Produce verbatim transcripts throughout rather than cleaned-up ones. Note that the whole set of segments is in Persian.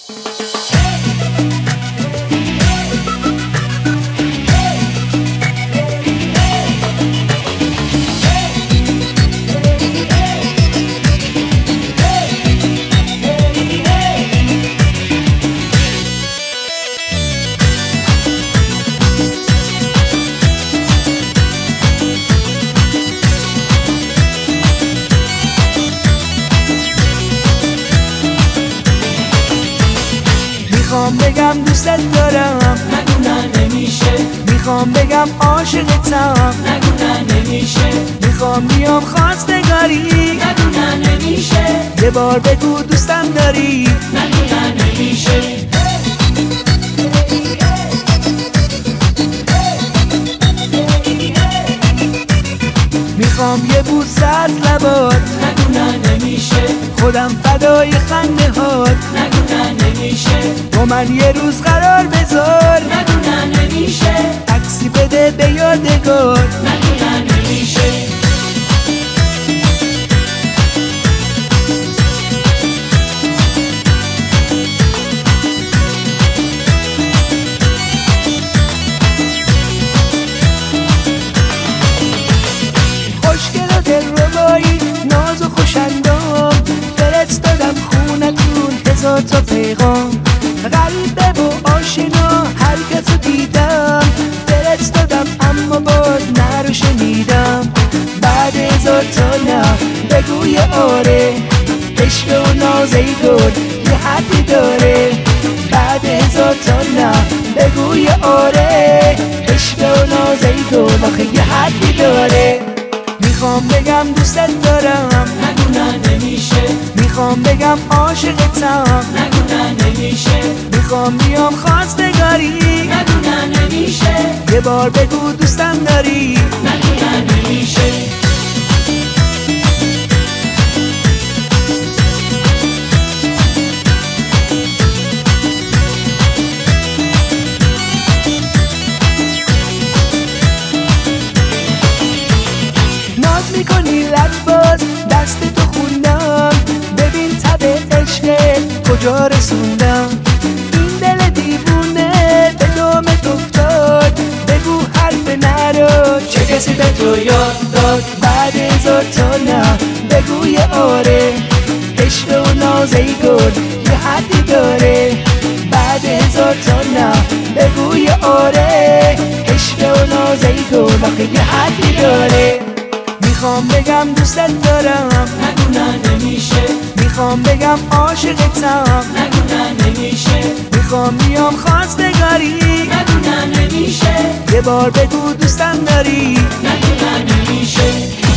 میخوام بگم دوستت دارم، نگو نه نمیشه. میخوام بگم عاشقتم، نگو نه نمیشه. میخوام بیام خواستگاری، نگو نه نمیشه. یه بار بگو دوستم داری، نگو نه نمیشه. میخوام یه بوسه از لبات، نگو نه نمیشه. خودم فدای خنده هات، نگو نه نمیشه. با من یه روز قرار بذار، نگو نه نمیشه. عکسی بده به یادگار، نگو نه نمیشه. خوشگل و دلربایی، ناز و خوشندام، فرستادم خونتون هزار تا پیغام، غریبه و آشنا هر کسو دیدم، فرستادم اما باز نه رو شنیدم. بعد هزار تا نه بگو یه آره، عشق و ناز ای گل یه حدی داره. بعد هزار تا نه بگو یه آره، عشق و ناز ای گل آخه یه حدی داره. میخوام بگم دوستت دارم، نگو نه نمیشه. میخوام بگم عاشقتم، نگو نه نمیشه. میخوام بیام خواستگاری، نگو نه نمیشه. یه بار بگو دوستم داری، نگو نه نمیشه. ناز میکنی لباز دست تو خوندم، ببین تب عشقت کجا رسوندم. این دل دیوونه به دامت افتاد، بگو حرف نرو چه کسی به تو یاد داد. بعد هزار تا نه بگو یه آره، عشق و ناز ای گل یه حدی داره. بعد هزار تا نه بگو یه آره، عشق و ناز ای گل آخه یه حدی داره. میخوام بگم دوستت دارم، نگو نه نمیشه. میخوام بگم عاشقتم، نگو نه نمیشه. میخوام بیام خواستگاری، نگو نه نمیشه. یه بار بگو دوستم داری، نگو نه نمیشه.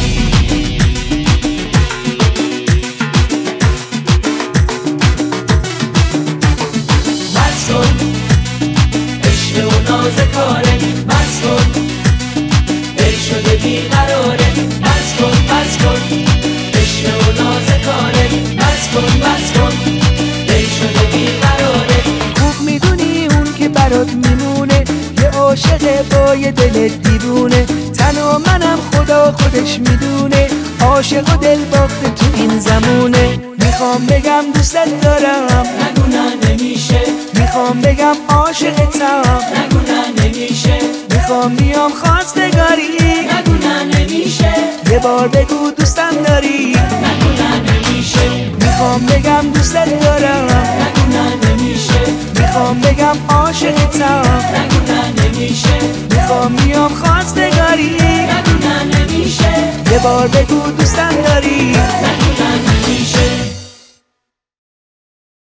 بس کن عشق و ناز کاره، بس کن دل شده بیقراره. بس کن بس کن عشق و ناز کاره، بس کن بس کن دل شده بیقراره. خوب میدونی اون که برات میمونه یه عاشق با یه دل دیوونه. تن و منم خدا خودش میدونه، عاشق و دل باخته تو این زمونه. میخوام بگم دوستت دارم، نگو نه نمیشه. میخوام بگم عاشقتم، نگو نه نمیشه. میخوام بیام خواستگاری، نگو نه نمیشه. یه بار بگو دوستم داری، نگو نه نمیشه. میخوام بگم دوستت دارم، نگو نه نمیشه. میخوام بگم عاشقتم، نگو نه نمیشه. میخوام بیام خواستگاری، نگو نه نمیشه. یه بار بگو دوستم داری.